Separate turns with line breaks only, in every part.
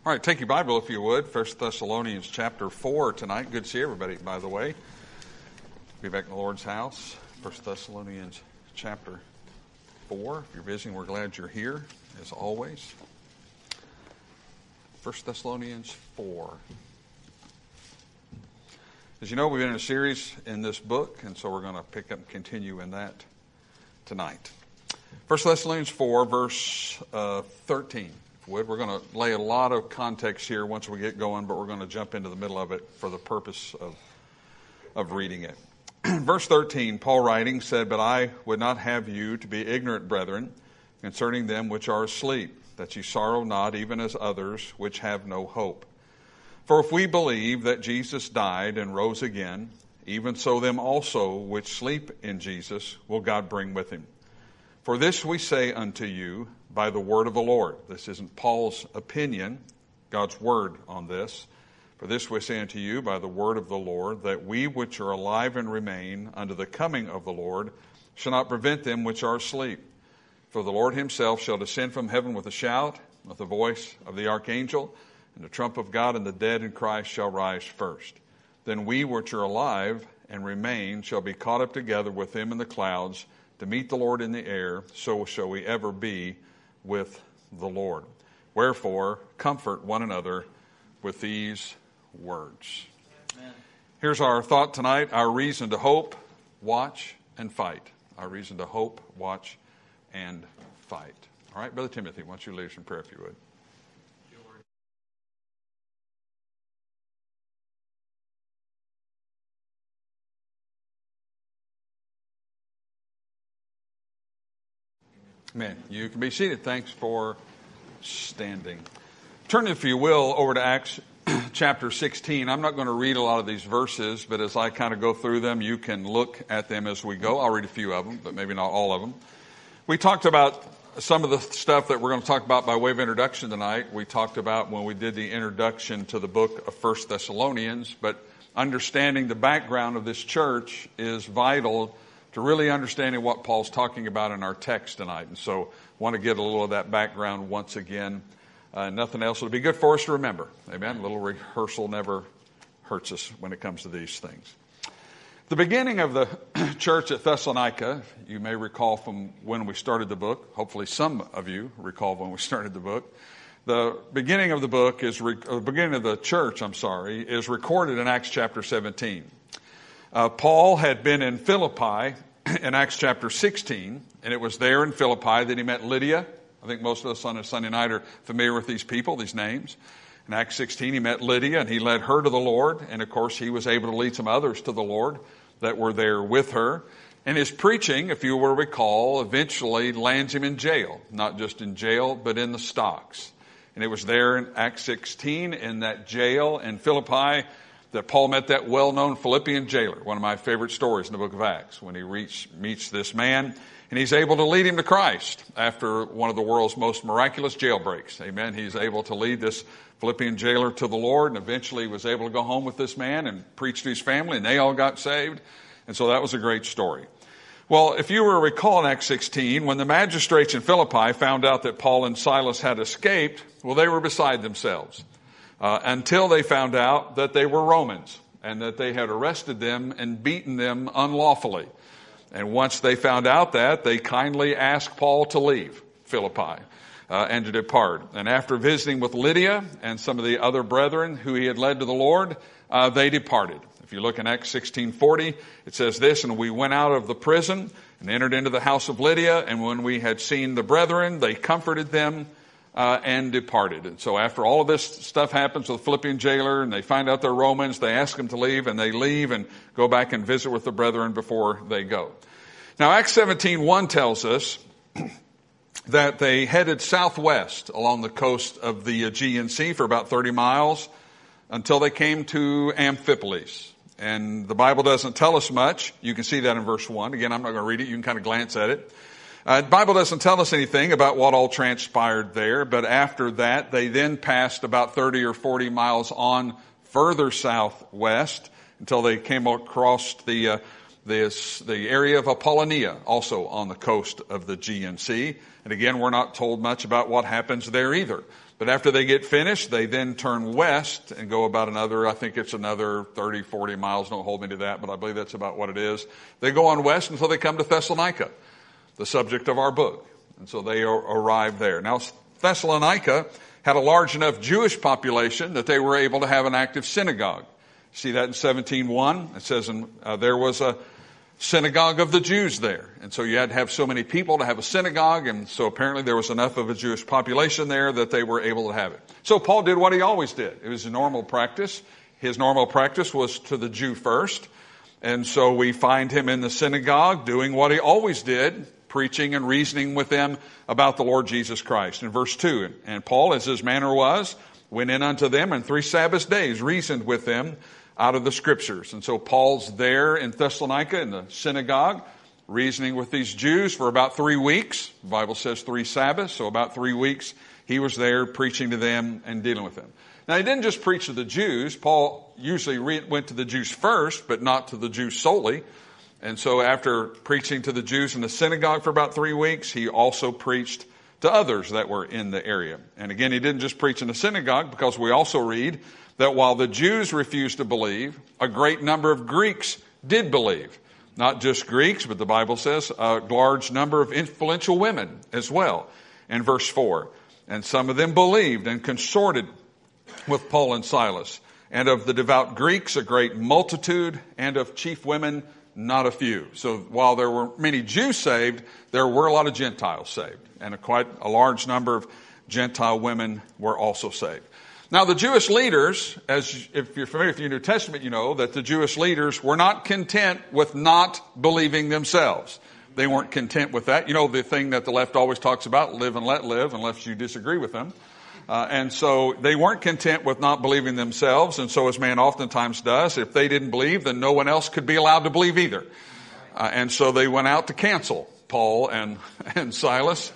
All right, take your Bible if you would. 1 Thessalonians chapter 4 tonight. Good to see everybody, by the way. Be back in the Lord's house. 1 Thessalonians chapter 4. If you're visiting, we're glad you're here, as always. 1 Thessalonians 4. As you know, we've been in a series in this book, and so we're going to pick up and continue in that tonight. 1 Thessalonians 4, verse 13. We're going to lay a lot of context here once we get going, but we're going to jump into the middle of it for the purpose of reading it. Verse 13, Paul writing said, "But I would not have you to be ignorant, brethren, concerning them which are asleep, that ye sorrow not, even as others which have no hope. For if we believe that Jesus died and rose again, even so them also which sleep in Jesus will God bring with him. For this we say unto you by the word of the Lord." This isn't Paul's opinion, God's word on this. "For this we say unto you by the word of the Lord, that we which are alive and remain unto the coming of the Lord shall not prevent them which are asleep. For the Lord himself shall descend from heaven with a shout, with the voice of the archangel, and the trump of God, and the dead in Christ shall rise first. Then we which are alive and remain shall be caught up together with them in the clouds to meet the Lord in the air, so shall we ever be with the Lord. Wherefore, comfort one another with these words." Amen. Here's our thought tonight, our reason to hope, watch, and fight. Our reason to hope, watch, and fight. All right, Brother Timothy, why don't you lead us in prayer if you would. Amen. You can be seated. Thanks for standing. Turn, if you will, over to Acts chapter 16. I'm not going to read a lot of these verses, but as I kind of go through them, you can look at them as we go. I'll read a few of them, but maybe not all of them. We talked about some of the stuff that we're going to talk about by way of introduction tonight. We talked about when we did the introduction to the book of 1 Thessalonians, but understanding the background of this church is vital to really understanding what Paul's talking about in our text tonight. And so I want to get a little of that background once again. Nothing else. It'll be good for us to remember. Amen. A little rehearsal never hurts us when it comes to these things. The beginning of the church at Thessalonica, you may recall from when we started the book. Hopefully some of you recall when we started the book. The beginning of the book is, beginning of the church, is recorded in Acts chapter 17. Paul had been in Philippi in Acts chapter 16, and it was there in Philippi that he met Lydia. I think most of us on a Sunday night are familiar with these people, these names. In Acts 16, he met Lydia, and he led her to the Lord. And, of course, he was able to lead some others to the Lord that were there with her. And his preaching, if you will recall, eventually lands him in jail. Not just in jail, but in the stocks. And it was there in Acts 16, in that jail in Philippi, that Paul met that well-known Philippian jailer, one of my favorite stories in the book of Acts, when he meets this man, and he's able to lead him to Christ after one of the world's most miraculous jailbreaks. Amen. He's able to lead this Philippian jailer to the Lord, and eventually was able to go home with this man and preach to his family, and they all got saved. And so that was a great story. Well, if you will recall in Acts 16, when the magistrates in Philippi found out that Paul and Silas had escaped, well, they were beside themselves. Until they found out that they were Romans and that they had arrested them and beaten them unlawfully. And once they found out that, they kindly asked Paul to leave Philippi and to depart. And after visiting with Lydia and some of the other brethren who he had led to the Lord, they departed. If you look in Acts 16:40, it says this, "And we went out of the prison and entered into the house of Lydia, and when we had seen the brethren, they comforted them and departed." And so after all of this stuff happens with the Philippian jailer, and they find out they're Romans, they ask them to leave, and they leave and go back and visit with the brethren before they go. Now, Acts 17:1 tells us that they headed southwest along the coast of the Aegean Sea for about 30 miles until they came to Amphipolis. And the Bible doesn't tell us much. You can see that in verse 1. Again, I'm not going to read it. You can kind of glance at it. The Bible doesn't tell us anything about what all transpired there, but after that, they then passed about 30 or 40 miles on further southwest until they came across the area of Apollonia, also on the coast of the Aegean Sea. And again, we're not told much about what happens there either. But after they get finished, they then turn west and go about another 30, 40 miles. Don't hold me to that, but I believe that's about what it is. They go on west until they come to Thessalonica, the subject of our book. And so they arrive there. Now, Thessalonica had a large enough Jewish population that they were able to have an active synagogue. See that in 17:1? It says there was a synagogue of the Jews there. And so you had to have so many people to have a synagogue, and so apparently there was enough of a Jewish population there that they were able to have it. So Paul did what he always did. It was a normal practice. His normal practice was to the Jew first. And so we find him in the synagogue doing what he always did, preaching and reasoning with them about the Lord Jesus Christ. In verse 2, and Paul, as his manner was, went in unto them, and 3 Sabbath days reasoned with them out of the Scriptures. And so Paul's there in Thessalonica in the synagogue, reasoning with these Jews for about 3 weeks. The Bible says 3 Sabbaths, so about 3 weeks he was there preaching to them and dealing with them. Now, he didn't just preach to the Jews. Paul usually went to the Jews first, but not to the Jews solely. And so after preaching to the Jews in the synagogue for about 3 weeks, he also preached to others that were in the area. And again, he didn't just preach in the synagogue, because we also read that while the Jews refused to believe, a great number of Greeks did believe. Not just Greeks, but the Bible says a large number of influential women as well. In verse 4, and some of them believed and consorted with Paul and Silas. And of the devout Greeks, a great multitude, and of chief women, not a few. So while there were many Jews saved, there were a lot of Gentiles saved. And quite a large number of Gentile women were also saved. Now, the Jewish leaders, if you're familiar with your New Testament, you know that the Jewish leaders were not content with not believing themselves. They weren't content with that. You know, the thing that the left always talks about, live and let live, unless you disagree with them. And so they weren't content with not believing themselves. And so, as man oftentimes does, if they didn't believe, then no one else could be allowed to believe either. And so they went out to cancel Paul and Silas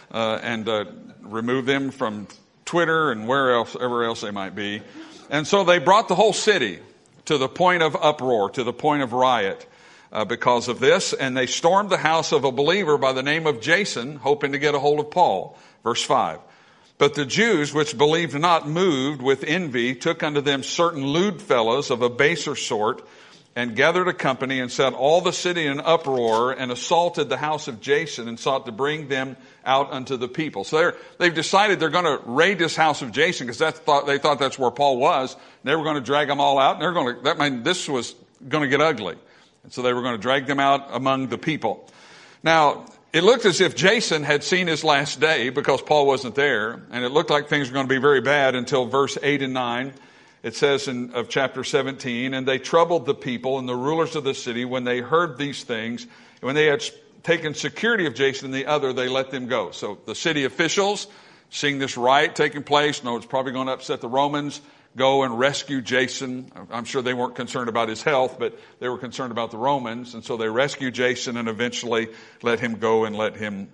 and remove them from Twitter and wherever else they might be. And so they brought the whole city to the point of uproar, to the point of riot because of this. And they stormed the house of a believer by the name of Jason, hoping to get a hold of Paul. Verse 5. But the Jews, which believed not, moved with envy, took unto them certain lewd fellows of a baser sort, and gathered a company, and set all the city in uproar, and assaulted the house of Jason, and sought to bring them out unto the people. So they've decided they're going to raid this house of Jason, because they thought that's where Paul was. They were going to drag them all out, and this was going to get ugly. And so they were going to drag them out among the people. Now, it looked as if Jason had seen his last day, because Paul wasn't there, and it looked like things were going to be very bad until verse 8 and 9. It says of chapter 17, and they troubled the people and the rulers of the city when they heard these things. And when they had taken security of Jason and the other, they let them go. So the city officials, seeing this riot taking place, know it's probably going to upset the Romans, go and rescue Jason. I'm sure they weren't concerned about his health, but they were concerned about the Romans. And so they rescued Jason and eventually let him go and let him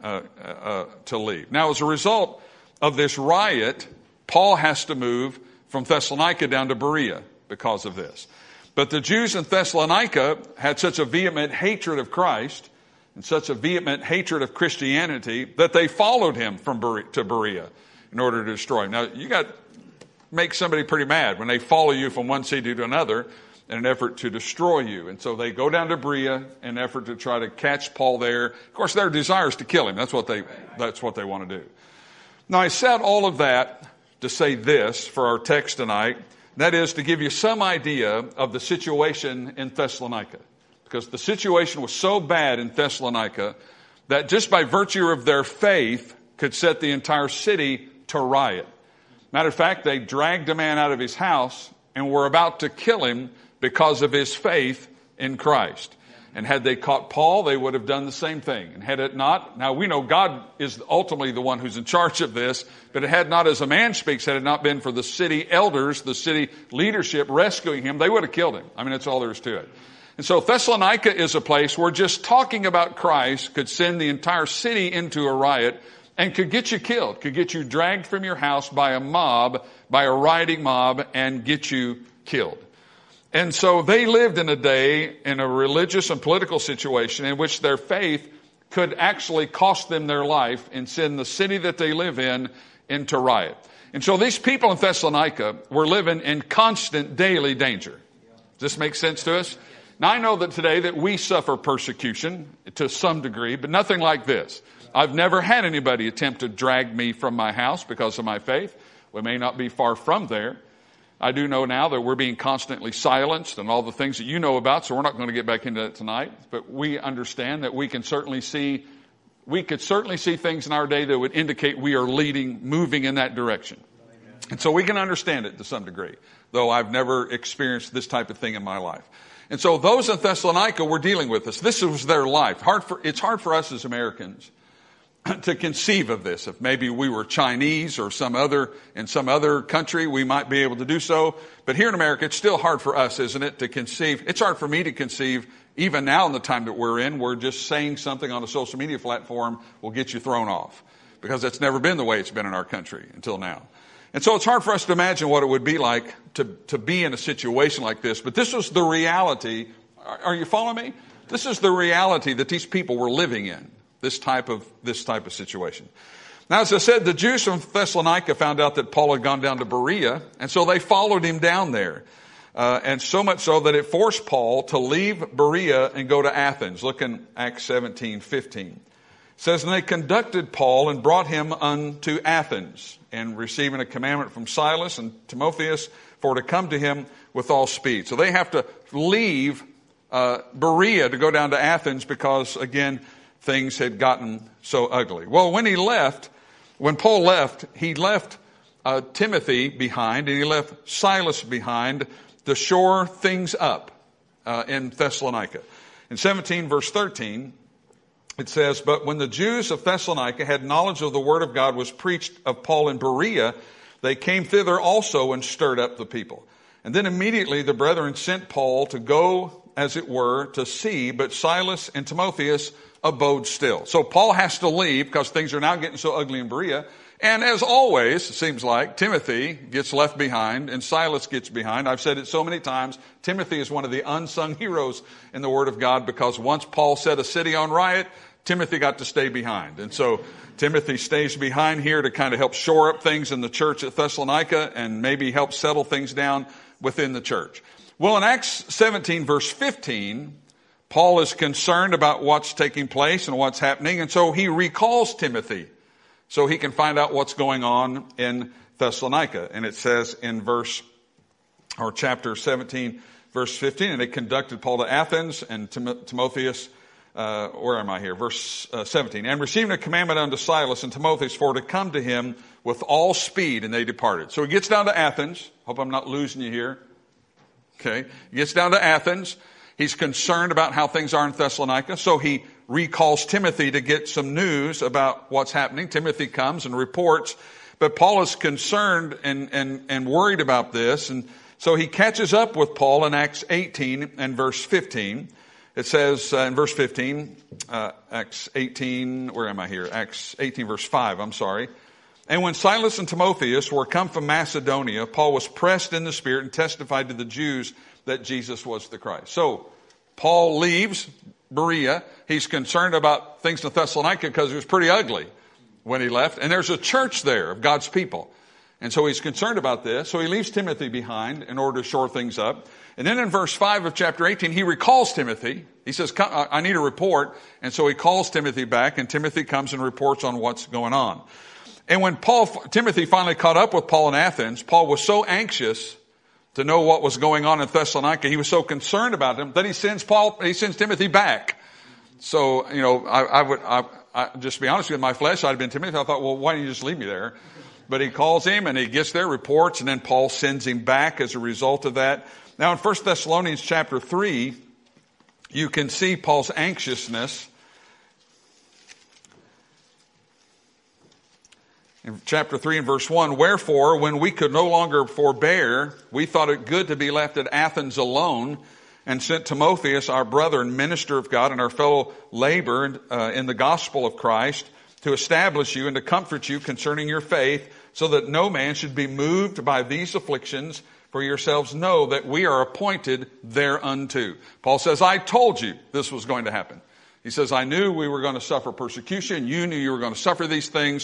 to leave. Now, as a result of this riot, Paul has to move from Thessalonica down to Berea because of this. But the Jews in Thessalonica had such a vehement hatred of Christ and such a vehement hatred of Christianity that they followed him from to Berea in order to destroy him. Now, you got to make somebody pretty mad when they follow you from one city to another in an effort to destroy you. And so they go down to Berea in an effort to try to catch Paul there. Of course, their desire is to kill him. That's what they want to do. Now, I said all of that to say this for our text tonight. That is to give you some idea of the situation in Thessalonica. Because the situation was so bad in Thessalonica that just by virtue of their faith could set the entire city to riot. Matter of fact, they dragged a man out of his house and were about to kill him because of his faith in Christ. And had they caught Paul, they would have done the same thing. And had it not, now we know God is ultimately the one who's in charge of this, but it had not, as a man speaks, had it not been for the city elders, the city leadership rescuing him, they would have killed him. I mean, that's all there is to it. And so Thessalonica is a place where just talking about Christ could send the entire city into a riot and could get you killed, could get you dragged from your house by a mob, by a rioting mob, and get you killed. And so they lived in a day in a religious and political situation in which their faith could actually cost them their life and send the city that they live in into riot. And so these people in Thessalonica were living in constant daily danger. Does this make sense to us? Now, I know that today that we suffer persecution to some degree, but nothing like this. I've never had anybody attempt to drag me from my house because of my faith. We may not be far from there. I do know now that we're being constantly silenced and all the things that you know about, so we're not going to get back into that tonight. But we understand that we could certainly see things in our day that would indicate we are moving in that direction. And so we can understand it to some degree, though I've never experienced this type of thing in my life. And so those in Thessalonica were dealing with this. This was their life. It's hard for us as Americans to conceive of this. If maybe we were Chinese or in some other country, we might be able to do so. But here in America, it's still hard for us, isn't it, to conceive? It's hard for me to conceive, even now in the time that we're in, where just saying something on a social media platform will get you thrown off, because that's never been the way it's been in our country until now. And so it's hard for us to imagine what it would be like to be in a situation like this. But this was the reality. Are you following me? This is the reality that these people were living in, this type of situation. Now, as I said, the Jews from Thessalonica found out that Paul had gone down to Berea, and so they followed him down there. And so much so that it forced Paul to leave Berea and go to Athens. Look in Acts 17:15. It says, and they conducted Paul and brought him unto Athens, and receiving a commandment from Silas and Timotheus for to come to him with all speed. So they have to leave Berea to go down to Athens because, again, things had gotten so ugly. Well, when Paul left, he left Timothy behind, and he left Silas behind to shore things up in Thessalonica. In 17 verse 13, it says, but when the Jews of Thessalonica had knowledge of the word of God was preached of Paul in Berea, they came thither also and stirred up the people. And then immediately the brethren sent Paul to go, as it were, to sea, but Silas and Timotheus abode still. So Paul has to leave because things are now getting so ugly in Berea. And as always, it seems like, Timothy gets left behind and Silas gets behind. I've said it so many times. Timothy is one of the unsung heroes in the Word of God, because once Paul set a city on riot, Timothy got to stay behind. And so Timothy stays behind here to kind of help shore up things in the church at Thessalonica and maybe help settle things down within the church. Well, in Acts 17 verse 15, Paul is concerned about what's taking place and what's happening. And so he recalls Timothy so he can find out what's going on in Thessalonica. And it says in chapter 17, verse 15, and they conducted Paul to Athens, and Timotheus, where am I here? Verse 17. And receiving a commandment unto Silas and Timotheus for to come to him with all speed, and they departed. So he gets down to Athens. Hope I'm not losing you here. Okay. He gets down to Athens. He's concerned about how things are in Thessalonica. So he recalls Timothy to get some news about what's happening. Timothy comes and reports, but Paul is concerned and worried about this. And so he catches up with Paul in Acts 18 and verse 15. It says in verse 15, Acts 18, where am I here? Acts 18 verse 5, I'm sorry. And when Silas and Timotheus were come from Macedonia, Paul was pressed in the Spirit and testified to the Jews that Jesus was the Christ. So Paul leaves Berea. He's concerned about things in Thessalonica because it was pretty ugly when he left. And there's a church there of God's people. And so he's concerned about this. So he leaves Timothy behind in order to shore things up. And then in verse 5 of chapter 18, he recalls Timothy. He says, I need a report. And so he calls Timothy back, and Timothy comes and reports on what's going on. And when Timothy finally caught up with Paul in Athens, Paul was so anxious to know what was going on in Thessalonica. He was so concerned about him that he sends Timothy back. So, I just be honest with you, in my flesh, I'd have been Timothy. I thought, well, why don't you just leave me there? But he calls him and he gets there, reports, and then Paul sends him back as a result of that. Now in 1 Thessalonians chapter 3, you can see Paul's anxiousness. In chapter 3 and verse 1, wherefore, when we could no longer forbear, we thought it good to be left at Athens alone, and sent Timotheus, our brother and minister of God, and our fellow laborer in the gospel of Christ, to establish you and to comfort you concerning your faith, so that no man should be moved by these afflictions. For yourselves know that we are appointed thereunto. Paul says, I told you this was going to happen. He says, I knew we were going to suffer persecution. You knew you were going to suffer these things.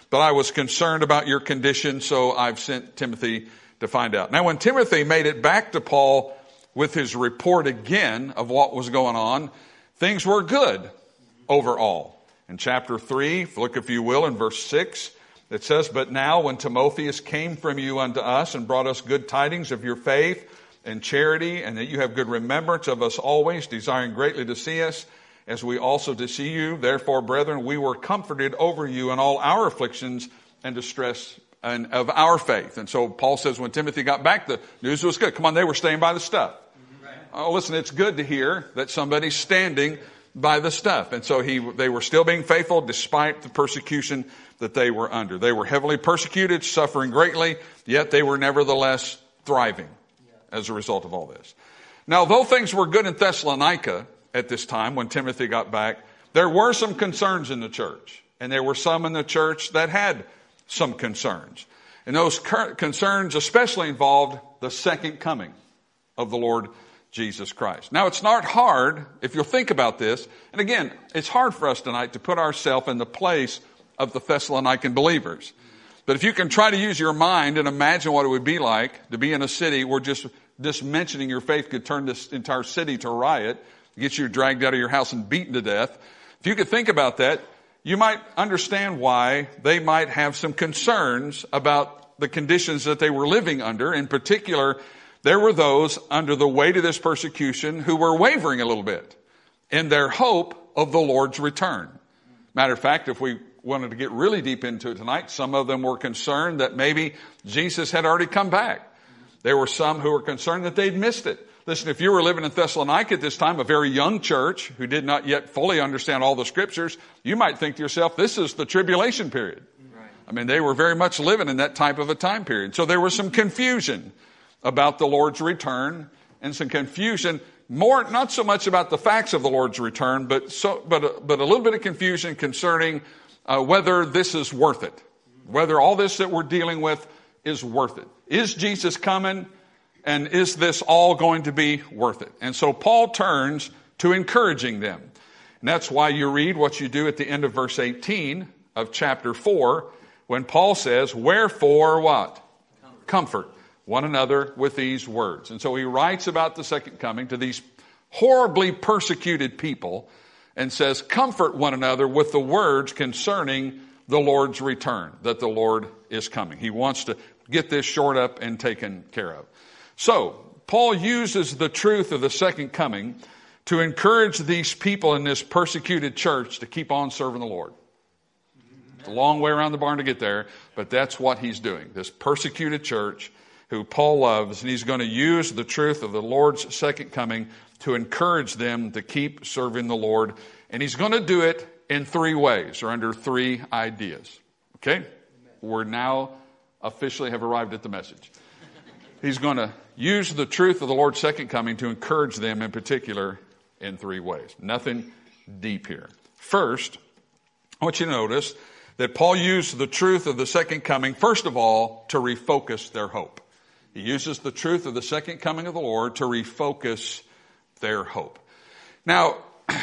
but I was concerned about your condition, so I've sent Timothy to find out. Now, when Timothy made it back to Paul with his report again of what was going on, things were good overall. In chapter 3, look if you will, in verse 6, it says, "But now when Timotheus came from you unto us and brought us good tidings of your faith and charity, and that you have good remembrance of us always, desiring greatly to see us, as we also to see you. Therefore, brethren, we were comforted over you in all our afflictions and distress and of our faith." And so Paul says when Timothy got back, the news was good. Come on, they were staying by the stuff. Oh, listen, it's good to hear that somebody's standing by the stuff. And so they were still being faithful despite the persecution that they were under. They were heavily persecuted, suffering greatly, yet they were nevertheless thriving as a result of all this. Now, though things were good in Thessalonica at this time when Timothy got back, there were some concerns in the church. And there were some in the church that had some concerns. And those concerns especially involved the second coming of the Lord Jesus Christ. Now, it's not hard, if you'll think about this, and again, it's hard for us tonight to put ourselves in the place of the Thessalonican believers. But if you can try to use your mind and imagine what it would be like to be in a city where just mentioning your faith could turn this entire city to riot, get you dragged out of your house and beaten to death. If you could think about that, you might understand why they might have some concerns about the conditions that they were living under. In particular, there were those under the weight of this persecution who were wavering a little bit in their hope of the Lord's return. Matter of fact, if we wanted to get really deep into it tonight, some of them were concerned that maybe Jesus had already come back. There were some who were concerned that they'd missed it. Listen, if you were living in Thessalonica at this time, a very young church who did not yet fully understand all the scriptures, you might think to yourself, this is the tribulation period. Right. I mean, they were very much living in that type of a time period. So there was some confusion about the Lord's return, and some confusion, not so much about the facts of the Lord's return, but a little bit of confusion concerning whether this is worth it, whether all this that we're dealing with is worth it. Is Jesus coming, and is this all going to be worth it? And so Paul turns to encouraging them. And that's why you read what you do at the end of verse 18 of chapter 4, when Paul says, "Wherefore" what? Comfort one another with these words. And so he writes about the second coming to these horribly persecuted people and says, comfort one another with the words concerning the Lord's return, that the Lord is coming. He wants to get this shored up and taken care of. So Paul uses the truth of the second coming to encourage these people in this persecuted church to keep on serving the Lord. It's a long way around the barn to get there, but that's what he's doing. This persecuted church who Paul loves, and he's going to use the truth of the Lord's second coming to encourage them to keep serving the Lord. And he's going to do it in three ways, or under three ideas. Okay? We're now officially have arrived at the message. He's going to use the truth of the Lord's second coming to encourage them in particular in three ways. Nothing deep here. First, I want you to notice that Paul used the truth of the second coming, first of all, to refocus their hope. He uses the truth of the second coming of the Lord to refocus their hope. Now,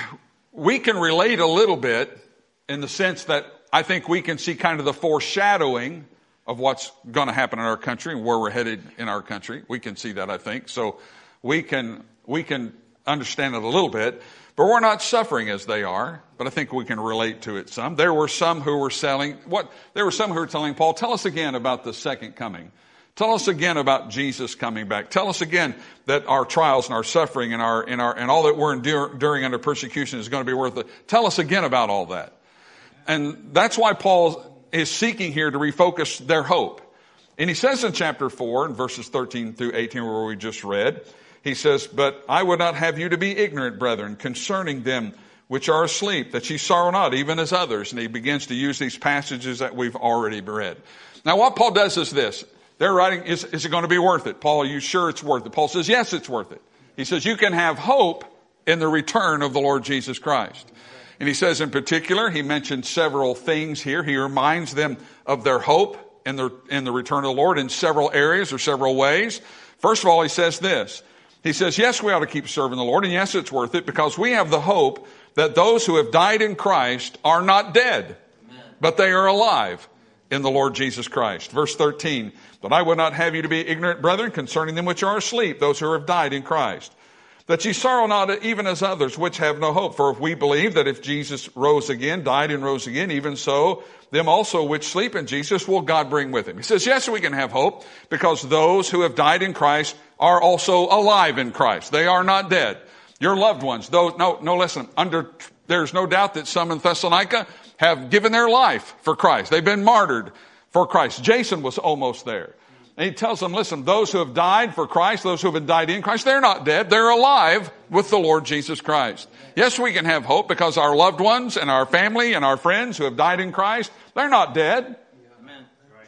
we can relate a little bit in the sense that I think we can see kind of the foreshadowing of what's going to happen in our country and where we're headed in our country. We can see that, I think. So we can understand it a little bit, but we're not suffering as they are. But I think we can relate to it some. There were some who were telling Paul, tell us again about the second coming. Tell us again about Jesus coming back. Tell us again that our trials and our suffering and all that we're enduring under persecution is going to be worth it. Tell us again about all that. And that's why Paul is seeking here to refocus their hope. And he says in chapter 4, in verses 13 through 18, where we just read, he says, "But I would not have you to be ignorant, brethren, concerning them which are asleep, that ye sorrow not, even as others." And he begins to use these passages that we've already read. Now, what Paul does is this. They're writing, is it going to be worth it? Paul, are you sure it's worth it? Paul says, yes, it's worth it. He says, you can have hope in the return of the Lord Jesus Christ. And he says in particular, he mentioned several things here. He reminds them of their hope in the return of the Lord in several areas or several ways. First of all, he says this. He says, yes, we ought to keep serving the Lord, and yes, it's worth it, because we have the hope that those who have died in Christ are not dead, but they are alive. in the Lord Jesus Christ. Verse 13, but I would not have you to be ignorant, brethren, concerning them which are asleep, those who have died in Christ, that ye sorrow not even as others which have no hope. For if we believe that if Jesus rose again, died and rose again, even so, them also which sleep in Jesus will God bring with him. He says, yes, we can have hope because those who have died in Christ are also alive in Christ. They are not dead. Your loved ones, listen, there's no doubt that some in Thessalonica have given their life for Christ. They've been martyred for Christ. Jason was almost there. And he tells them, listen, those who have died for Christ, those who have died in Christ, they're not dead. They're alive with the Lord Jesus Christ. Yes, we can have hope because our loved ones and our family and our friends who have died in Christ, they're not dead.
Amen.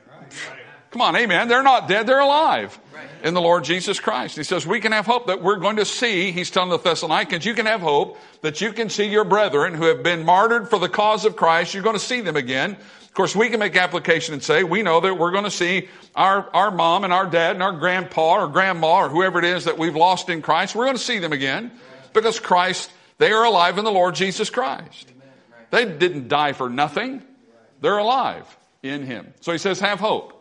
Come on, amen. They're not dead. They're alive in the Lord Jesus Christ. He says we can have hope that we're going to see, he's telling the Thessalonians, you can have hope that you can see your brethren who have been martyred for the cause of Christ. You're going to see them again. Of course, we can make application and say, we know that we're going to see our mom and our dad and our grandpa or grandma or whoever it is that we've lost in Christ. We're going to see them again because Christ, they are alive in the Lord Jesus Christ. They didn't die for nothing. They're alive in him. So he says, have hope.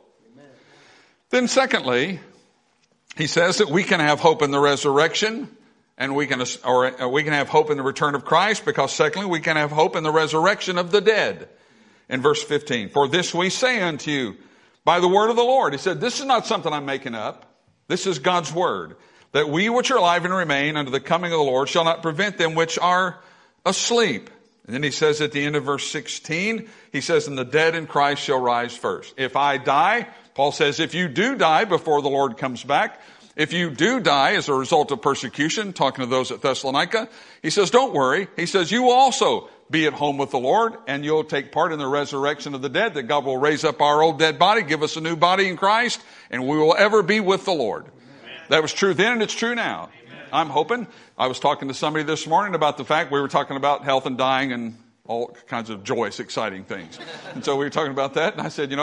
Then secondly, he says that we can have hope in the resurrection and we can have hope in the return of Christ because secondly, we can have hope in the resurrection of the dead. In verse 15, for this we say unto you by the word of the Lord. He said, this is not something I'm making up. This is God's word, that we which are alive and remain unto the coming of the Lord shall not prevent them which are asleep. And then he says at the end of verse 16, he says, and the dead in Christ shall rise first. If I die, Paul says, if you do die before the Lord comes back, if you do die as a result of persecution, talking to those at Thessalonica, he says, don't worry. He says, you will also be at home with the Lord, and you'll take part in the resurrection of the dead, that God will raise up our old dead body, give us a new body in Christ, and we will ever be with the Lord. Amen. That was true then, and it's true now. Amen. I'm hoping. I was talking to somebody this morning about the fact we were talking about health and dying and all kinds of joyous, exciting things. And so we were talking about that, and I said,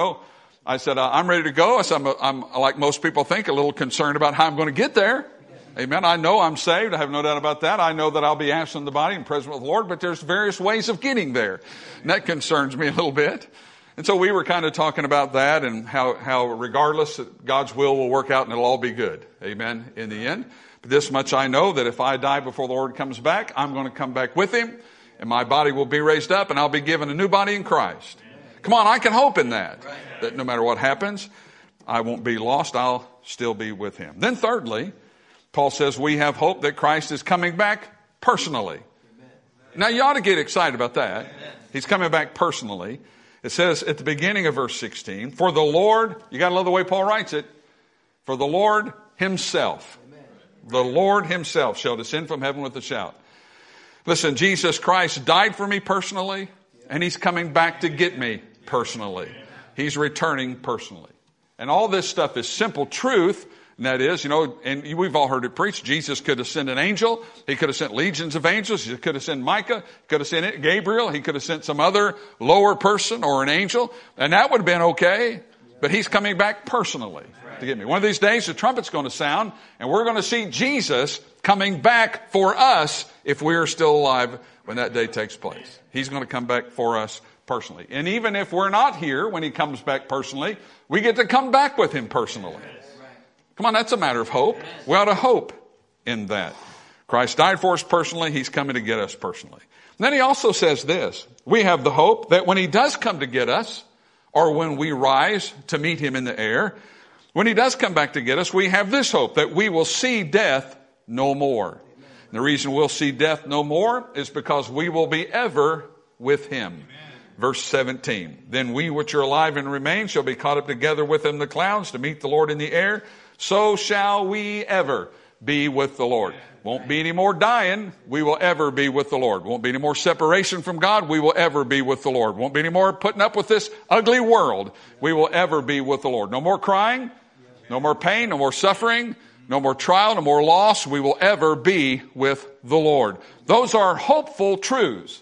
I'm ready to go. I said, I'm like most people think, a little concerned about how I'm going to get there. Amen. I know I'm saved. I have no doubt about that. I know that I'll be absent in the body and present with the Lord, but there's various ways of getting there. And that concerns me a little bit. And so we were kind of talking about that and how regardless, God's will work out and it'll all be good. Amen. In the end. But this much I know, that if I die before the Lord comes back, I'm going to come back with him and my body will be raised up and I'll be given a new body in Christ. Come on, I can hope in that no matter what happens, I won't be lost. I'll still be with him. Then thirdly, Paul says we have hope that Christ is coming back personally. Amen. Now you ought to get excited about that. Amen. He's coming back personally. It says at the beginning of verse 16, for the Lord, you got to love the way Paul writes it, for the Lord himself, Amen. The Lord himself shall descend from heaven with a shout. Listen, Jesus Christ died for me personally, and he's coming back to get me personally. He's returning personally. And all this stuff is simple truth. And that is, and we've all heard it preached, Jesus could have sent an angel. He could have sent legions of angels. He could have sent Micah. He could have sent Gabriel. He could have sent some other lower person or an angel. And that would have been okay. But he's coming back personally to get me. One of these days, the trumpet's going to sound, and we're going to see Jesus coming back for us if we are still alive when that day takes place. He's going to come back for us personally. And even if we're not here when he comes back personally, we get to come back with him personally. Come on, that's a matter of hope. We ought to hope in that. Christ died for us personally. He's coming to get us personally. And then he also says this. We have the hope that when he does come to get us, or when we rise to meet him in the air, when he does come back to get us, we have this hope that we will see death no more. And the reason we'll see death no more is because we will be ever with him. Amen. Verse 17, then we which are alive and remain shall be caught up together with him in the clouds to meet the Lord in the air. So shall we ever be with the Lord. Won't be any more dying. We will ever be with the Lord. Won't be any more separation from God. We will ever be with the Lord. Won't be any more putting up with this ugly world. We will ever be with the Lord. No more crying, no more pain, no more suffering, no more trial, no more loss. We will ever be with the Lord. Those are hopeful truths.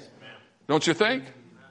Don't you think?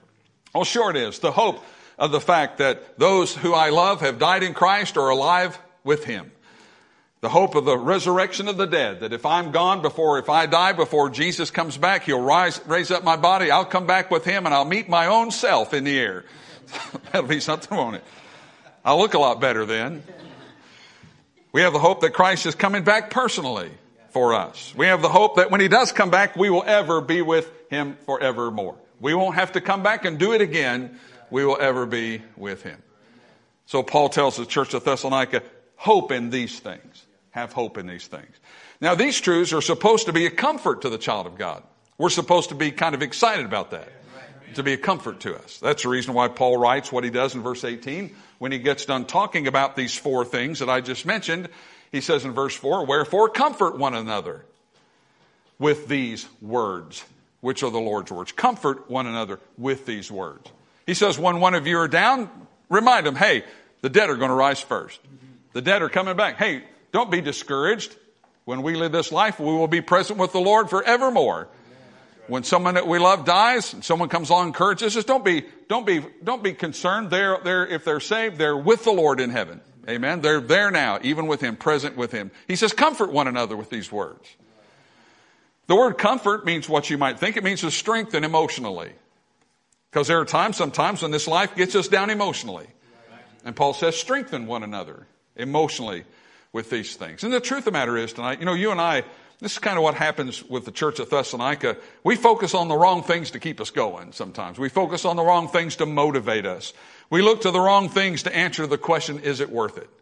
Oh, sure it is. The hope of the fact that those who I love have died in Christ are alive with him. The hope of the resurrection of the dead, that if I'm gone if I die before Jesus comes back, he'll raise up my body. I'll come back with him and I'll meet my own self in the air. That'll be something, won't it? I'll look a lot better then. We have the hope that Christ is coming back personally for us. We have the hope that when he does come back, we will ever be with him forevermore. We won't have to come back and do it again. We will ever be with him. So Paul tells the church of Thessalonica, hope in these things. Have hope in these things. Now, these truths are supposed to be a comfort to the child of God. We're supposed to be kind of excited about that, to be a comfort to us. That's the reason why Paul writes what he does in verse 18. When he gets done talking about these four things that I just mentioned, he says in verse 4, wherefore comfort one another with these words, which are the Lord's words. Comfort one another with these words. He says, when one of you are down, remind them, hey, the dead are going to rise first. The dead are coming back. Hey, don't be discouraged. When we live this life, we will be present with the Lord forevermore. When someone that we love dies, and someone comes along and encourages us, don't be concerned. If they're saved, they're with the Lord in heaven. Amen. They're there now, even with him, present with him. He says, comfort one another with these words. The word comfort means what you might think. It means to strengthen emotionally. Because there are sometimes when this life gets us down emotionally. And Paul says, strengthen one another emotionally with these things. And the truth of the matter is tonight, you and I, this is kind of what happens with the church at Thessalonica. We focus on the wrong things to keep us going sometimes. We focus on the wrong things to motivate us. We look to the wrong things to answer the question, is it worth it?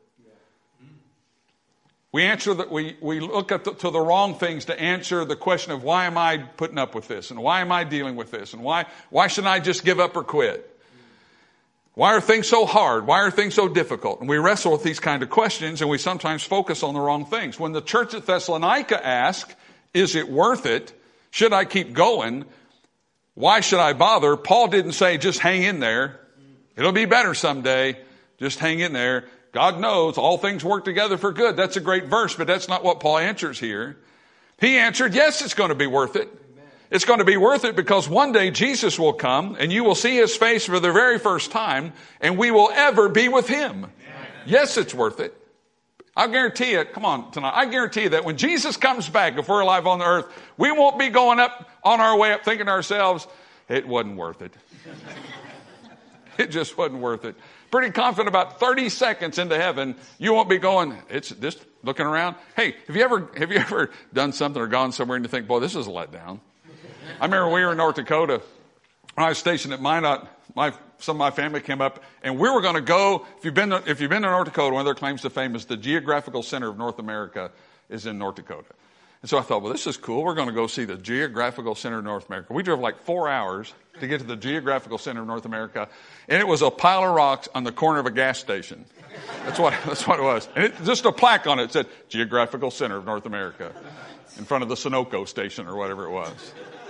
We look to the wrong things to answer the question of why am I putting up with this? And why am I dealing with this? And why shouldn't I just give up or quit? Why are things so hard? Why are things so difficult? And we wrestle with these kind of questions, and we sometimes focus on the wrong things. When the church at Thessalonica asked, is it worth it? Should I keep going? Why should I bother? Paul didn't say, just hang in there. It'll be better someday. Just hang in there. God knows all things work together for good. That's a great verse, but that's not what Paul answers here. He answered, yes, it's going to be worth it. It's going to be worth it because one day Jesus will come and you will see his face for the very first time and we will ever be with him. Yes, it's worth it. I guarantee you, come on tonight, I guarantee you that when Jesus comes back, if we're alive on the earth, we won't be going up on our way up thinking to ourselves, it wasn't worth it. It just wasn't worth it. Pretty confident about 30 seconds into heaven, you won't be going, it's just looking around. Hey, have you ever done something or gone somewhere and you think, boy, this is a letdown? I remember we were in North Dakota. When I was stationed at Minot, some of my family came up, and we were going to go. If you've been to North Dakota, one of their claims to fame is the geographical center of North America is in North Dakota. And so I thought, well, this is cool. We're going to go see the geographical center of North America. We drove like 4 hours to get to the geographical center of North America, and it was a pile of rocks on the corner of a gas station. That's what it was. And just a plaque on it said, Geographical Center of North America, in front of the Sunoco station or whatever it was.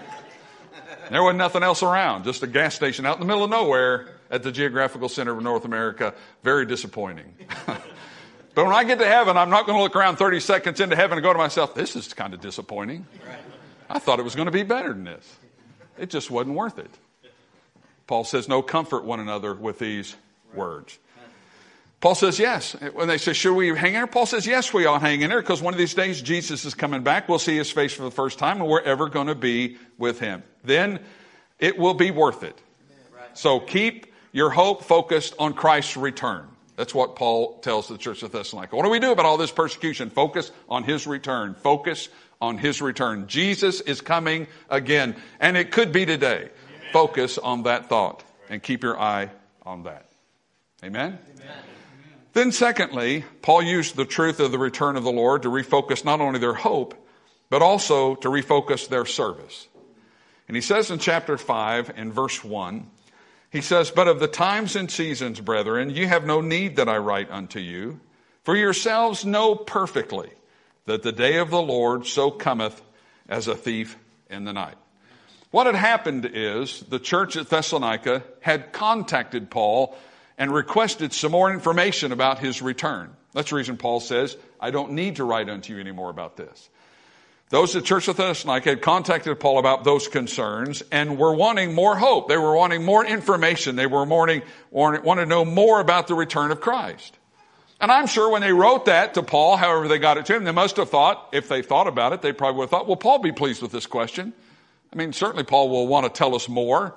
And there wasn't nothing else around, just a gas station out in the middle of nowhere at the Geographical Center of North America. Very disappointing. But when I get to heaven, I'm not going to look around 30 seconds into heaven and go to myself, this is kind of disappointing. I thought it was going to be better than this. It just wasn't worth it. Paul says, no, comfort one another with these words. Paul says, yes. When they say, should we hang in there? Paul says, yes, we all hang in there because one of these days Jesus is coming back. We'll see his face for the first time and we're ever going to be with him. Then it will be worth it. So keep your hope focused on Christ's return. That's what Paul tells the church of Thessalonica. What do we do about all this persecution? Focus on his return. Focus on his return. Jesus is coming again, and it could be today. Focus on that thought and keep your eye on that. Amen? Amen. Then secondly, Paul used the truth of the return of the Lord to refocus not only their hope, but also to refocus their service. And he says in chapter 5 and verse 1, he says, but of the times and seasons, brethren, you have no need that I write unto you, for yourselves know perfectly that the day of the Lord so cometh as a thief in the night. What had happened is the church at Thessalonica had contacted Paul and requested some more information about his return. That's the reason Paul says, I don't need to write unto you anymore about this. Those at the church of Thessalonica had contacted Paul about those concerns and were wanting more hope. They were wanting more information. They were wanting to know more about the return of Christ. And I'm sure when they wrote that to Paul, however they got it to him, they must have thought, if they thought about it, they probably would have thought, will Paul be pleased with this question? I mean, certainly Paul will want to tell us more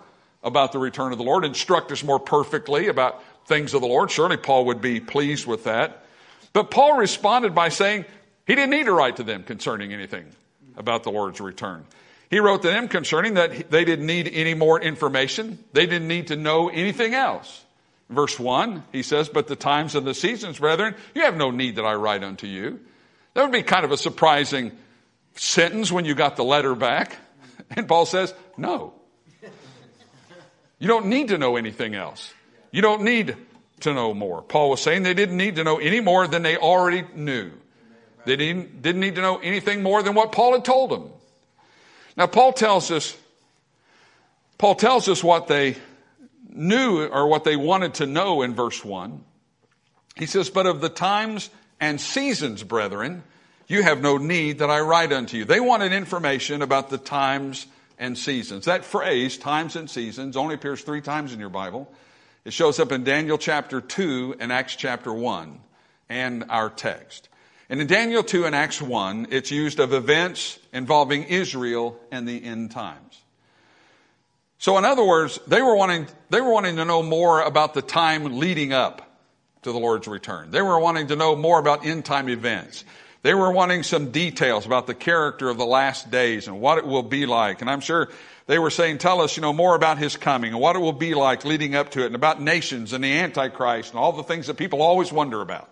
about the return of the Lord, instruct us more perfectly about things of the Lord. Surely Paul would be pleased with that. But Paul responded by saying he didn't need to write to them concerning anything about the Lord's return. He wrote to them concerning that they didn't need any more information. They didn't need to know anything else. Verse 1, he says, but the times and the seasons, brethren, you have no need that I write unto you. That would be kind of a surprising sentence when you got the letter back. And Paul says, no. You don't need to know anything else. You don't need to know more. Paul was saying they didn't need to know any more than they already knew. They didn't need to know anything more than what Paul had told them. Now, Paul tells us what they knew or what they wanted to know in verse 1. He says, but of the times and seasons, brethren, you have no need that I write unto you. They wanted information about the times and seasons. That phrase, times and seasons, only appears 3 times in your Bible. It shows up in Daniel chapter 2 and Acts chapter 1 and our text. And in Daniel 2 and Acts 1, it's used of events involving Israel and the end times. So in other words, they were wanting to know more about the time leading up to the Lord's return. They were wanting to know more about end time events. They were wanting some details about the character of the last days and what it will be like. And I'm sure they were saying, tell us, more about his coming and what it will be like leading up to it and about nations and the Antichrist and all the things that people always wonder about.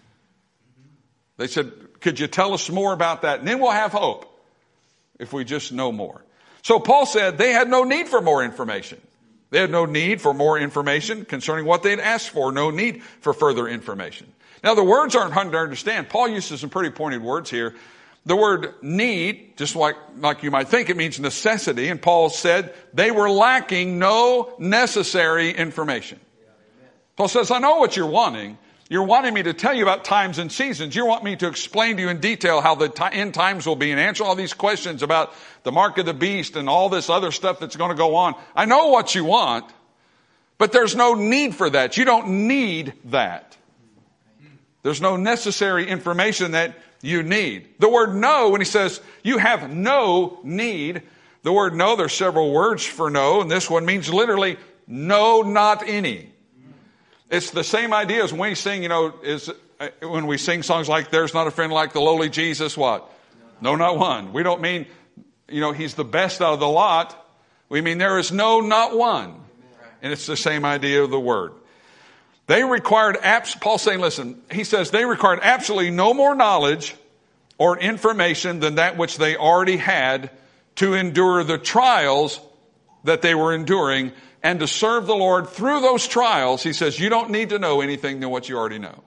They said, could you tell us more about that? And then we'll have hope if we just know more. So Paul said they had no need for more information. They had no need for more information concerning what they'd asked for. No need for further information. Now the words aren't hard to understand. Paul uses some pretty pointed words here. The word need, just like you might think, it means necessity. And Paul said they were lacking no necessary information. Paul says, I know what you're wanting. You're wanting me to tell you about times and seasons. You want me to explain to you in detail how the end times will be and answer all these questions about the mark of the beast and all this other stuff that's going to go on. I know what you want, but there's no need for that. You don't need that. There's no necessary information that you need. The word no, when he says you have no need, the word no, there's several words for no, and this one means literally no, not any. It's the same idea as when we sing, when we sing songs like There's Not a Friend Like the Lowly Jesus, what? No, not one. We don't mean, he's the best out of the lot. We mean there is no, not one. And it's the same idea of the word. They required, Paul's saying, listen, he says they required absolutely no more knowledge or information than that which they already had to endure the trials that they were enduring and to serve the Lord through those trials. He says, you don't need to know anything than what you already know.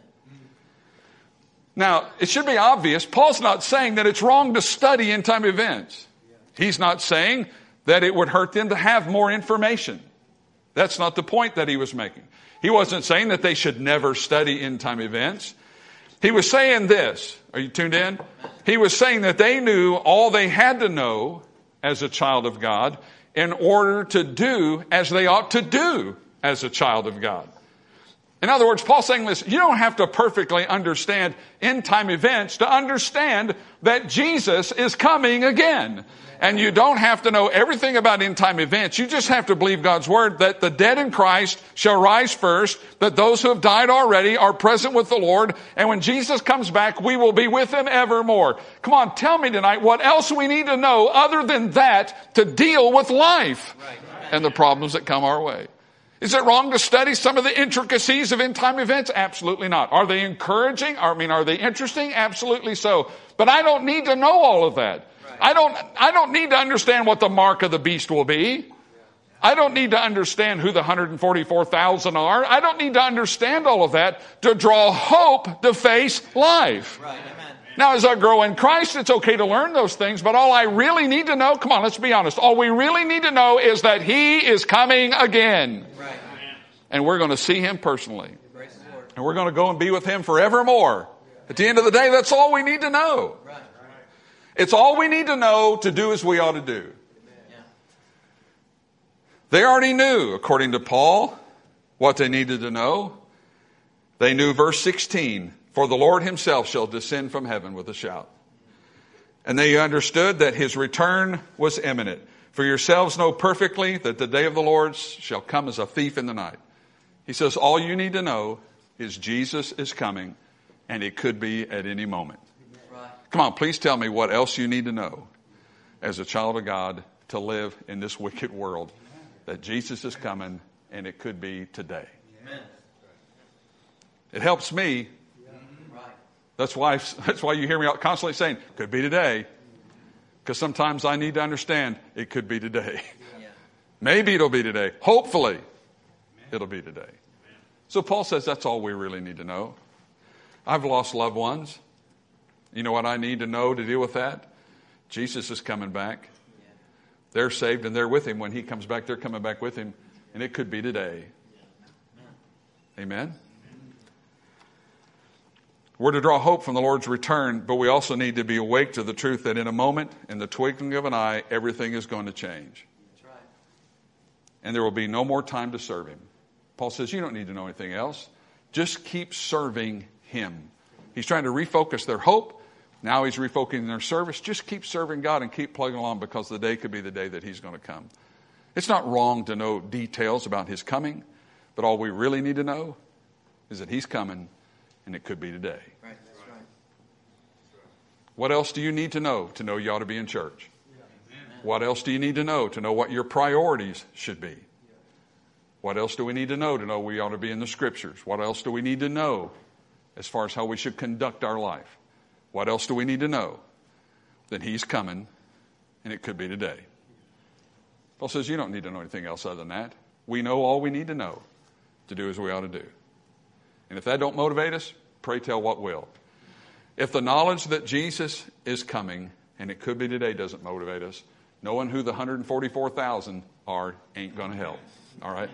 Now, it should be obvious, Paul's not saying that it's wrong to study end time events. He's not saying that it would hurt them to have more information. That's not the point that he was making. He wasn't saying that they should never study end time events. He was saying this. Are you tuned in? He was saying that they knew all they had to know as a child of God in order to do as they ought to do as a child of God. In other words, Paul's saying this, you don't have to perfectly understand end time events to understand that Jesus is coming again. And you don't have to know everything about end time events. You just have to believe God's word that the dead in Christ shall rise first, that those who have died already are present with the Lord, and when Jesus comes back, we will be with him evermore. Come on, tell me tonight what else we need to know other than that to deal with life and the problems that come our way. Is it wrong to study some of the intricacies of end time events? Absolutely not. Are they encouraging? Are they interesting? Absolutely so. But I don't need to know all of that. I don't need to understand what the mark of the beast will be. I don't need to understand who the 144,000 are. I don't need to understand all of that to draw hope to face life. Right. Now, as I grow in Christ, it's okay to learn those things, but all I really need to know, come on, let's be honest. All we really need to know is that he is coming again. Right. And we're going to see him personally. And we're going to go and be with him forevermore. At the end of the day, that's all we need to know. Right. It's all we need to know to do as we ought to do. They already knew, according to Paul, what they needed to know. They knew verse 16, for the Lord himself shall descend from heaven with a shout. And they understood that his return was imminent. For yourselves know perfectly that the day of the Lord shall come as a thief in the night. He says all you need to know is Jesus is coming, and it could be at any moment. Right. Come on, please tell me what else you need to know as a child of God to live in this wicked world, that Jesus is coming, and it could be today. Amen. It helps me. That's why you hear me constantly saying, could be today. Because sometimes I need to understand it could be today. Yeah. Maybe it'll be today. Hopefully, it'll be today. So Paul says that's all we really need to know. I've lost loved ones. You know what I need to know to deal with that? Jesus is coming back. They're saved and they're with him. When he comes back, they're coming back with him. And it could be today. Amen? We're to draw hope from the Lord's return, but we also need to be awake to the truth that in a moment, in the twinkling of an eye, everything is going to change. That's right. And there will be no more time to serve him. Paul says, you don't need to know anything else. Just keep serving him. He's trying to refocus their hope. Now he's refocusing their service. Just keep serving God and keep plugging along, because the day could be the day that he's going to come. It's not wrong to know details about his coming, but all we really need to know is that he's coming. And it could be today. Right. That's right. What else do you need to know you ought to be in church? Yeah. What else do you need to know what your priorities should be? What else do we need to know we ought to be in the Scriptures? What else do we need to know as far as how we should conduct our life? What else do we need to know? That he's coming, and it could be today. Paul says you don't need to know anything else other than that. We know all we need to know to do as we ought to do. And if that don't motivate us, pray tell what will. If the knowledge that Jesus is coming, and it could be today, doesn't motivate us, knowing who the 144,000 are ain't going to help. All right?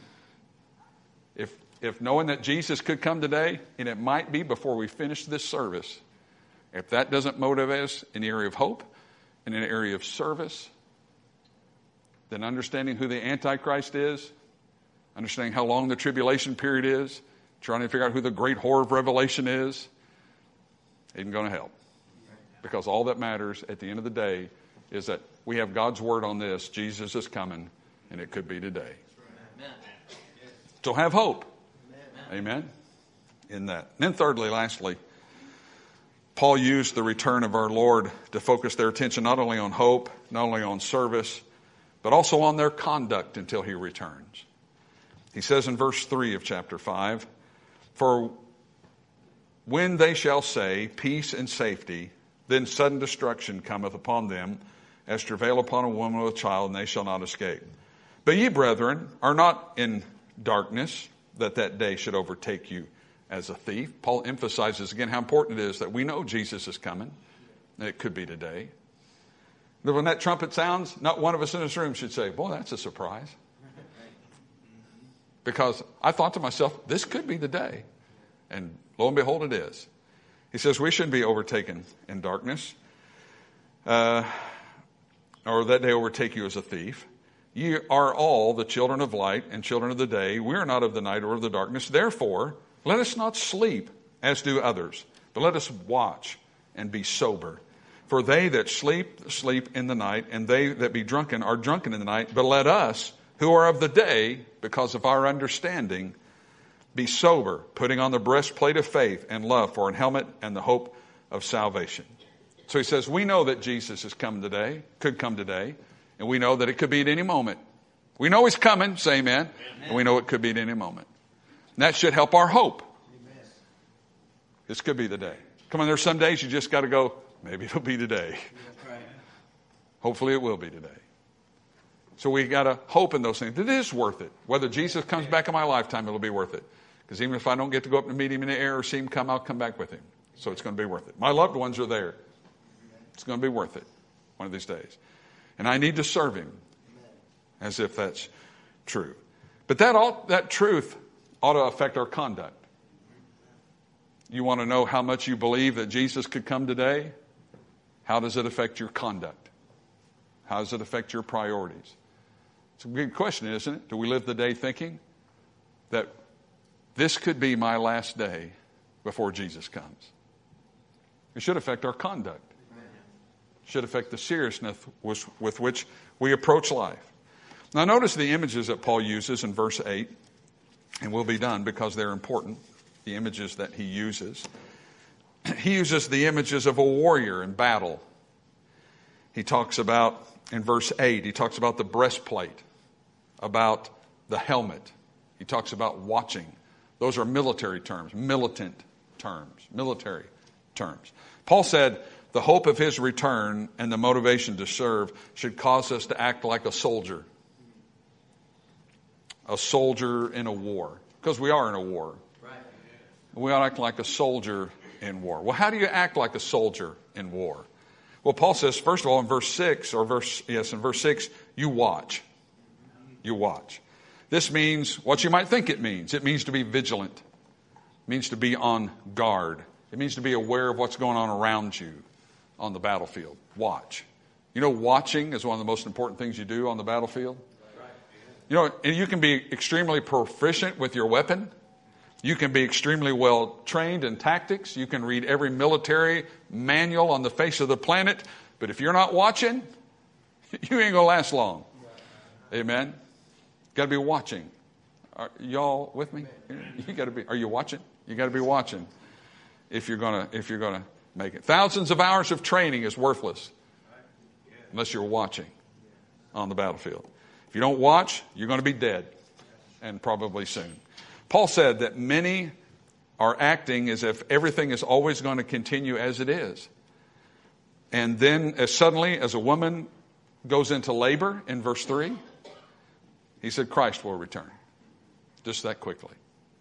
If knowing that Jesus could come today, and it might be before we finish this service, if that doesn't motivate us in the area of hope, in an area of service, then understanding who the Antichrist is, understanding how long the tribulation period is, trying to figure out who the great whore of Revelation is, isn't going to help. Because all that matters at the end of the day is that we have God's word on this. Jesus is coming, and it could be today. So have hope. Amen. In that. And then thirdly, lastly, Paul used the return of our Lord to focus their attention not only on hope, not only on service, but also on their conduct until he returns. He says in verse 3 of chapter 5, for when they shall say, peace and safety, then sudden destruction cometh upon them, as travail upon a woman with a child, and they shall not escape. But ye, brethren, are not in darkness, that day should overtake you as a thief. Paul emphasizes again how important it is that we know Jesus is coming, and it could be today. But when that trumpet sounds, not one of us in this room should say, boy, that's a surprise. Because I thought to myself, this could be the day. And lo and behold, it is. He says we shouldn't be overtaken in darkness, or that day overtake you as a thief. Ye are all the children of light and children of the day. We are not of the night or of the darkness. Therefore, let us not sleep as do others, but let us watch and be sober. For they that sleep, sleep in the night, and they that be drunken are drunken in the night. But let us, who are of the day, because of our understanding, be sober, putting on the breastplate of faith and love for an helmet and the hope of salvation. So he says, we know that Jesus is coming today, could come today, and we know that it could be at any moment. We know he's coming, say amen, and we know it could be at any moment. And that should help our hope. Amen. This could be the day. Come on, there's some days you just got to go, maybe it'll be today. Right. Hopefully it will be today. So we got to hope in those things. It is worth it. Whether Jesus comes back in my lifetime, it'll be worth it. Because even if I don't get to go up and meet him in the air or see him come, I'll come back with him. So it's going to be worth it. My loved ones are there. It's going to be worth it one of these days. And I need to serve him as if that's true. But that truth ought to affect our conduct. You want to know how much you believe that Jesus could come today? How does it affect your conduct? How does it affect your priorities? It's a good question, isn't it? Do we live the day thinking that this could be my last day before Jesus comes? It should affect our conduct. It should affect the seriousness with which we approach life. Now notice the images that Paul uses in verse 8, and we'll be done because they're important, the images that he uses. He uses the images of a warrior in battle. He talks about, in verse 8, he talks about the breastplate, about the helmet. He talks about watching. Those are military terms, militant terms, military terms. Paul said the hope of his return and the motivation to serve should cause us to act like a soldier in a war, because we are in a war. Right. We ought to act like a soldier in war. Well, how do you act like a soldier in war? Well, Paul says, first of all, in verse 6, you watch. You watch. This means what you might think it means. It means to be vigilant. It means to be on guard. It means to be aware of what's going on around you on the battlefield. Watch. You know, watching is one of the most important things you do on the battlefield. You know, you can be extremely proficient with your weapon. You can be extremely well trained in tactics. You can read every military manual on the face of the planet. But if you're not watching, you ain't going to last long. Amen. Got to be watching. Are y'all with me? You got to be. Are you watching? You got to be watching if you're gonna make it. Thousands of hours of training is worthless unless you're watching on the battlefield. If you don't watch, you're going to be dead, and probably soon. Paul said that many are acting as if everything is always going to continue as it is. And then as suddenly as a woman goes into labor in verse 3, he said Christ will return. Just that quickly.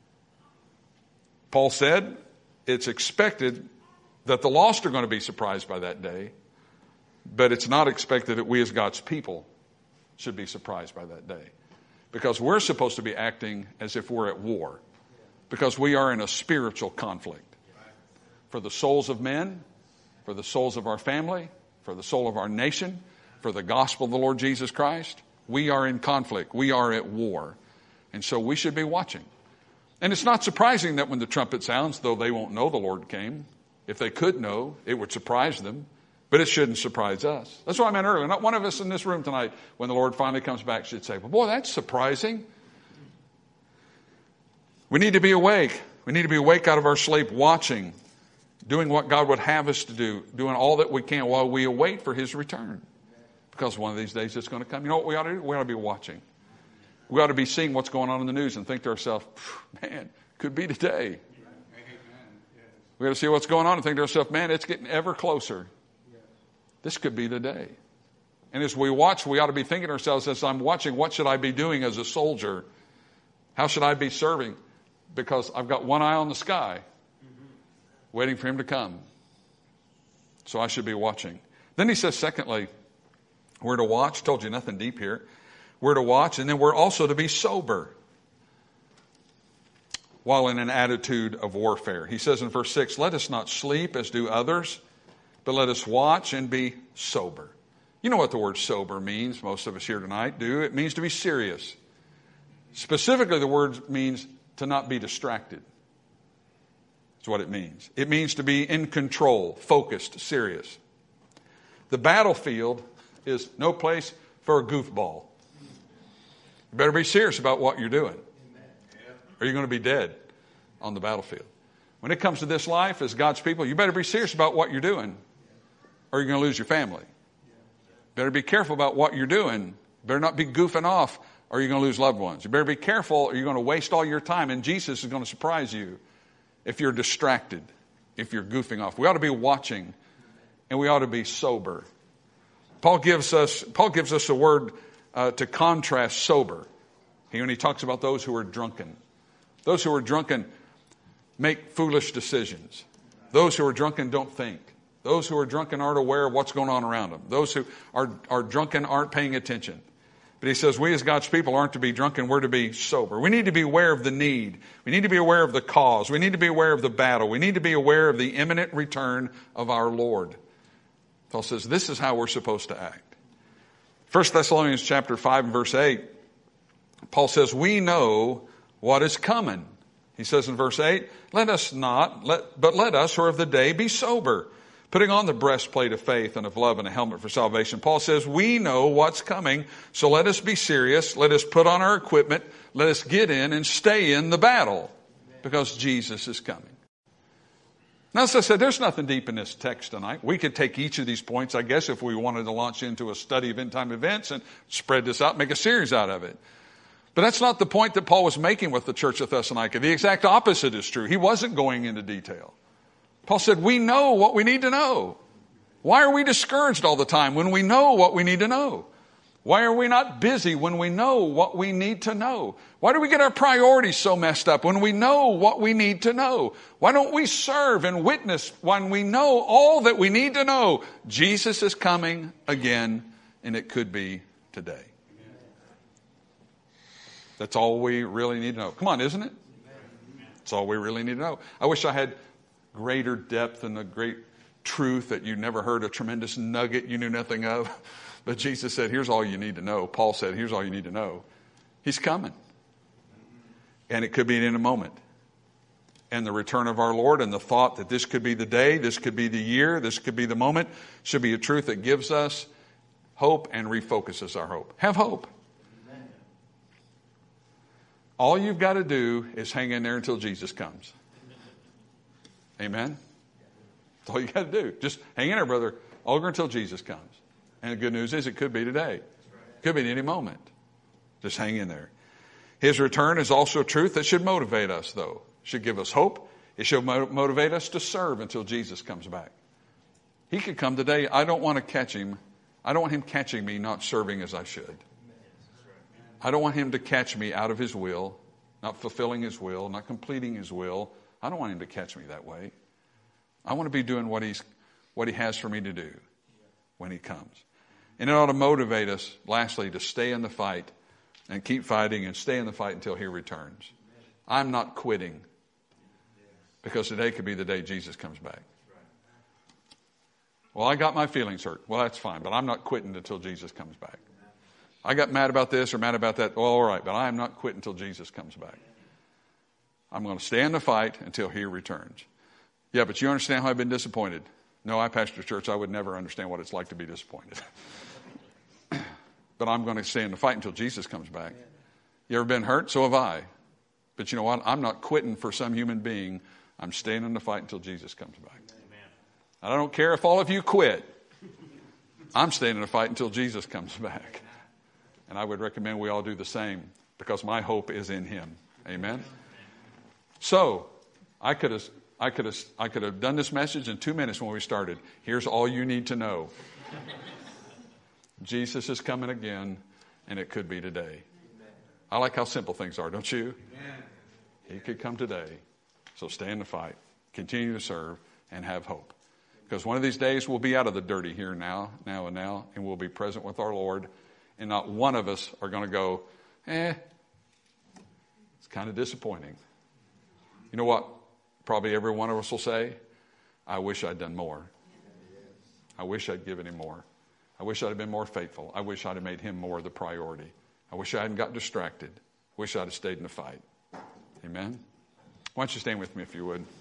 Paul said it's expected that the lost are going to be surprised by that day, but it's not expected that we as God's people should be surprised by that day. Because we're supposed to be acting as if we're at war. Because we are in a spiritual conflict. For the souls of men, for the souls of our family, for the soul of our nation, for the gospel of the Lord Jesus Christ, we are in conflict. We are at war. And so we should be watching. And it's not surprising that when the trumpet sounds, though they won't know the Lord came, if they could know, it would surprise them. But it shouldn't surprise us. That's what I meant earlier. Not one of us in this room tonight, when the Lord finally comes back, should say, well, boy, that's surprising. We need to be awake. We need to be awake out of our sleep, watching, doing what God would have us to do, doing all that we can while we await for his return. Because one of these days it's going to come. You know what we ought to do? We ought to be watching. We ought to be seeing what's going on in the news and think to ourselves, man, could be today. We ought to see what's going on and think to ourselves, man, it's getting ever closer. This could be the day. And as we watch, we ought to be thinking to ourselves, as I'm watching, what should I be doing as a soldier? How should I be serving? Because I've got one eye on the sky, waiting for him to come. So I should be watching. Then he says, secondly, we're to watch. Told you nothing deep here. We're to watch, and then we're also to be sober while in an attitude of warfare. He says in verse 6, let us not sleep as do others, but let us watch and be sober. You know what the word sober means. Most of us here tonight do. It means to be serious. Specifically, the word means to not be distracted. That's what it means. It means to be in control, focused, serious. The battlefield is no place for a goofball. You better be serious about what you're doing. Or you're going to be dead on the battlefield. When it comes to this life as God's people, you better be serious about what you're doing, or you're going to lose your family. Better be careful about what you're doing. Better not be goofing off, or you're going to lose loved ones. You better be careful, or you're going to waste all your time, and Jesus is going to surprise you if you're distracted, if you're goofing off. We ought to be watching, and we ought to be sober. Paul gives us a word to contrast sober. When he talks about those who are drunken. Those who are drunken make foolish decisions. Those who are drunken don't think. Those who are drunken aren't aware of what's going on around them. Those who are drunken aren't paying attention. But he says we as God's people aren't to be drunken, we're to be sober. We need to be aware of the need. We need to be aware of the cause. We need to be aware of the battle. We need to be aware of the imminent return of our Lord. Paul says this is how we're supposed to act. 1 Thessalonians chapter 5 and verse 8, Paul says, we know what is coming. He says in verse 8, let us who are of the day be sober, Putting on the breastplate of faith and of love and a helmet for salvation. Paul says, we know what's coming, so let us be serious. Let us put on our equipment. Let us get in and stay in the battle because Jesus is coming. Now, as I said, there's nothing deep in this text tonight. We could take each of these points, I guess, if we wanted to launch into a study of end-time events and spread this out, make a series out of it. But that's not the point that Paul was making with the church of Thessalonica. The exact opposite is true. He wasn't going into detail. Paul said, we know what we need to know. Why are we discouraged all the time when we know what we need to know? Why are we not busy when we know what we need to know? Why do we get our priorities so messed up when we know what we need to know? Why don't we serve and witness when we know all that we need to know? Jesus is coming again, and it could be today. That's all we really need to know. Come on, isn't it? That's all we really need to know. I wish I had greater depth and a great truth that you never heard, a tremendous nugget you knew nothing of. But Jesus said, here's all you need to know. Paul said, here's all you need to know. He's coming. And it could be in a moment. And the return of our Lord and the thought that this could be the day, this could be the year, this could be the moment, should be a truth that gives us hope and refocuses our hope. Have hope. Amen. All you've got to do is hang in there until Jesus comes. Amen? That's all you got to do. Just hang in there, brother Olger, until Jesus comes. And the good news is it could be today. It could be at any moment. Just hang in there. His return is also truth that should motivate us, though. Should give us hope. It should motivate us to serve until Jesus comes back. He could come today. I don't want to catch him. I don't want him catching me not serving as I should. I don't want him to catch me out of his will, not fulfilling his will, not completing his will. I don't want him to catch me that way. I want to be doing what he has for me to do when he comes. And it ought to motivate us, lastly, to stay in the fight and keep fighting and stay in the fight until he returns. I'm not quitting because today could be the day Jesus comes back. Well, I got my feelings hurt. Well, that's fine, but I'm not quitting until Jesus comes back. I got mad about this or mad about that. Well, all right, but I am not quitting until Jesus comes back. I'm going to stay in the fight until he returns. Yeah, but you understand how I've been disappointed. No, I pastor a church. I would never understand what it's like to be disappointed. But I'm going to stay in the fight until Jesus comes back. You ever been hurt? So have I. But you know what? I'm not quitting for some human being. I'm staying in the fight until Jesus comes back. Amen. I don't care if all of you quit. I'm staying in the fight until Jesus comes back. And I would recommend we all do the same because my hope is in him. Amen. So I could have done this message in 2 minutes when we started. Here's all you need to know. Jesus is coming again, and it could be today. I like how simple things are, don't you? He could come today. So stay in the fight, continue to serve, and have hope. Because one of these days we'll be out of the dirty here now, and we'll be present with our Lord. And not one of us are going to go, it's kind of disappointing. You know what? Probably every one of us will say, I wish I'd done more. I wish I'd given him more. I wish I'd have been more faithful. I wish I'd have made him more the priority. I wish I hadn't got distracted. I wish I'd have stayed in the fight. Amen? Why don't you stand with me if you would?